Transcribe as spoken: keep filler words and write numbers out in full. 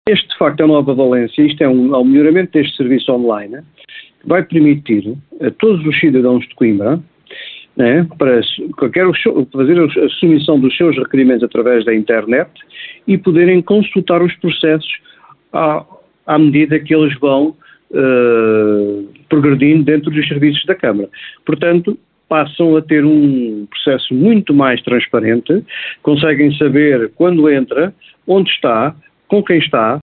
Este, de facto, é uma nova valência, isto é um, é um melhoramento deste serviço online, que vai permitir a todos os cidadãos de Coimbra, né, para qualquer, fazer a submissão dos seus requerimentos através da internet e poderem consultar os processos à, à medida que eles vão uh, progredindo dentro dos serviços da Câmara. Portanto, passam a ter um processo muito mais transparente, conseguem saber quando entra, onde está, com quem está,